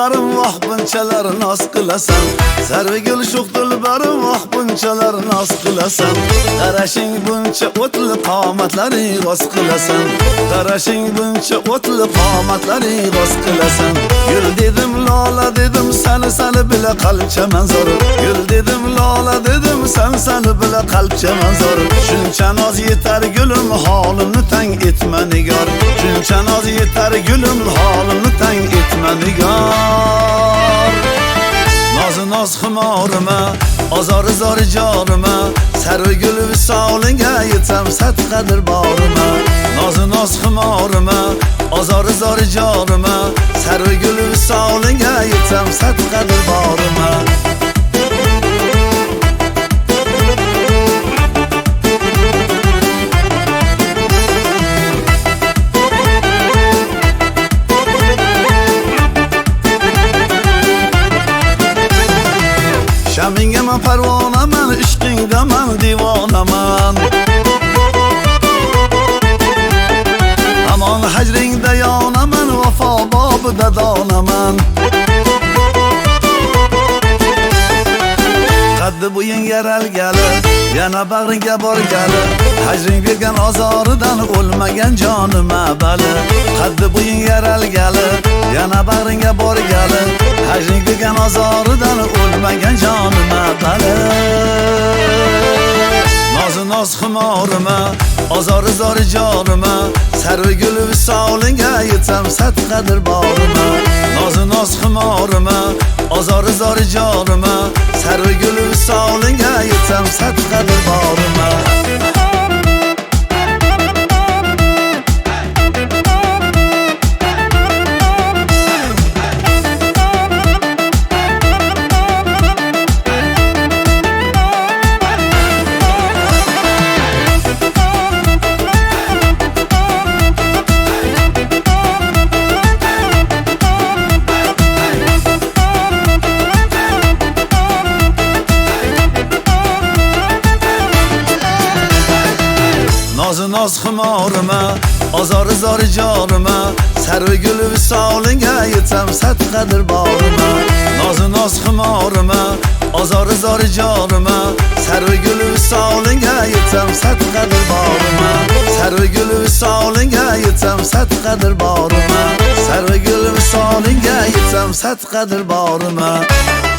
dilbarim, vah bunchalar noz qilasan. Sarvi gul sho'x dilbarim, vah bunchalar noz qilasan. Qarashing buncha o'tli qomatlaring roz qilasan. Qarashing buncha o'tli qomatlaring roz qilasan. Gul dedim, lola dedim, sani bila qalbcha manzor. Gul dedim, lola dedim, sani bila qalbcha manzor. Shuncha noz yetar gulim, holimni tang etma nigor. Shuncha noz yetar gulim, holimni tang etma nigor. Noz xumorima, ozori zori jorima, sarvi gul visolinga yetam sadqadir borima. Noz xumorima, ozori zori jorima, sarvi gul visolinga yetam sadqadir borima. Shaminga man parvonaman, ishqingdaman divonaman. Amon hajringda yonaman, vafo bobida donaman. Qaddi bo'ying yaralgali, yana bag'ringga borgali. Hajring bergan azoridan o'lmagan jonim abali. Qaddi bo'ying yaralgali, yana bag'ringga borgali. Hajring bergan azoridan o'lmagan jonim abali. Noz xumorima, ozori zori jorima, sarvi gul visolinga yetam sadqadir borima. Noz xumorima, ozori zori jorima, sarvi gul visolinga yetam sadqadir borima. Noz xumorima, ozori zori jorima, sarvi gul visolinga yetam sadqadir borima. Noz xumorima, ozori zori jorima, sarvi gul visolinga yetam sadqadir borima. Sarvi gul visolinga yetam sadqadir borima. Sarvi gul visolinga yetam sadqadir borima.